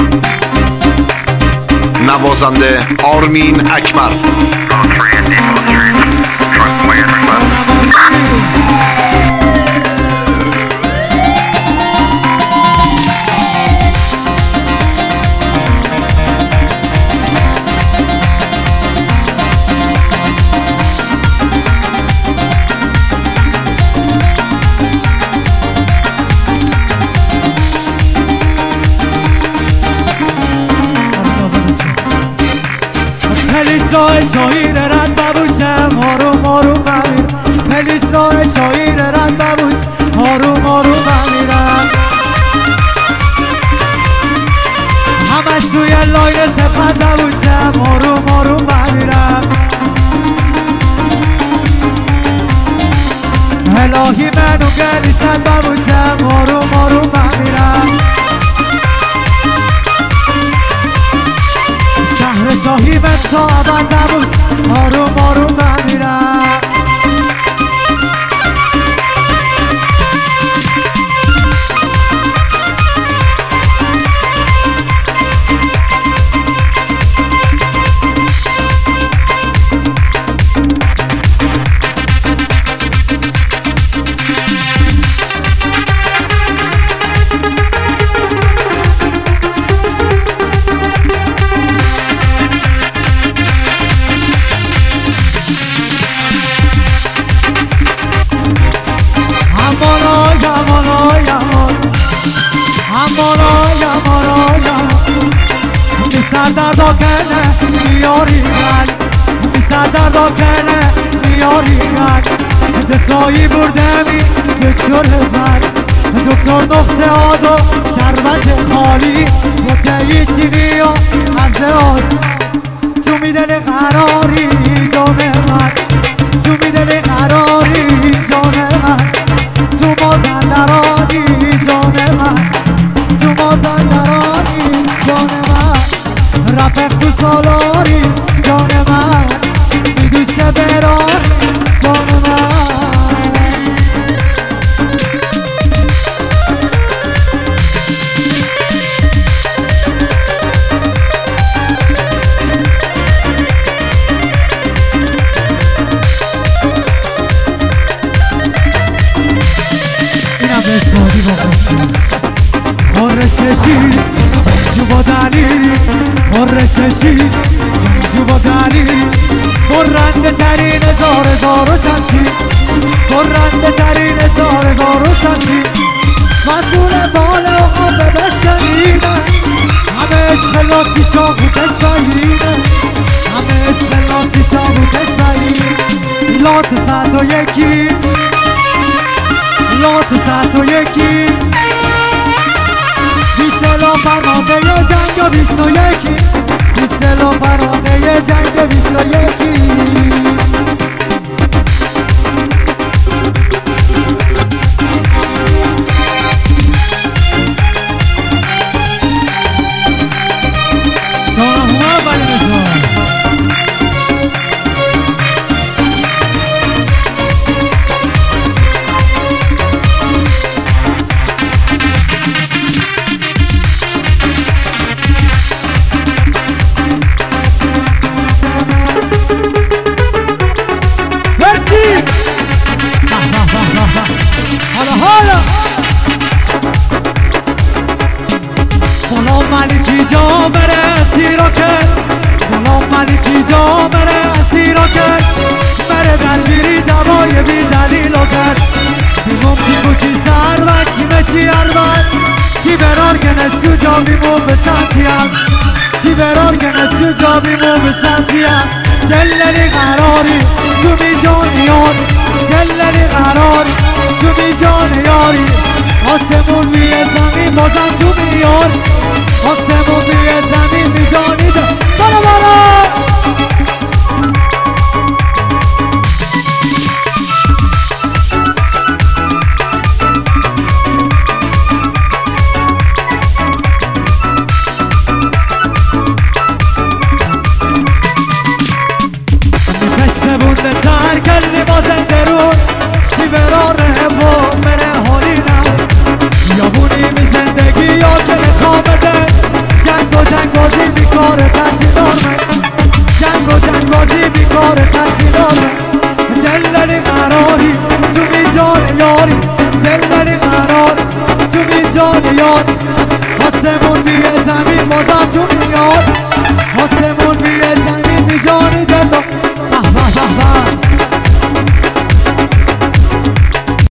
نوازنده آرمین اکبر. پلیس شاهین رد ببوشم آروم آروم بمیرم. پلیس شاهین رد ببوش آروم آروم بمیرم. همش توی لاین سفت ببوشم آروم آروم بمیرم. الهی منو گلیسن ببوشم آروم آروم بمیرم. شهر شاهی به صحبت نبوش آروم آروم بمیرم. سردردا کنه میاری من، بی سردردا کنه میاری من. دتایی بردمی دکتر من، دکتر نقطه آدو شربت خالی بطهی چینی و عرض آز. تو میدل قراری جان من، تو میدل قراری جان من. تو مازندرانی جان من، تو مازندرانی جان من. رفق تو سالاری جان من، میدوشه برار جان من. اینم بشنادی با قصد خورششید جنجو با دلیلی. خورششید جنجو با دلیلی. برنده ترین زار و شمشیر، برنده ترین زار و شمشیر. مسئول بال و آبه بشکنیده، همه عشق لاتی چاقو کشبهیده، همه عشق لاتی چاقو کشبهیده. لات ساعت و یکی، لات ساعت و یکی. بیستلا فرمانده ی جنگ و 21، بیستلا فرمانده ی جنگ و 21. جانم اولی بزن ملکی جا بره اسیرا کرد، غلام ملکی جا بره اسیرا کرد. بره دلگیری دوای بی دلیلا کرد. بیمون تیکو چی سر و چیمه چی اربد. چی برار که نسیو جا بیمون به سنتیم، چی برار که نسیو جا بیمون به سنتیم. دللی قراری تو می جان یاری، دللی قراری تو می جان یاری. آسمون بیه زمین بازم تو میاری، آسمون بیه زمین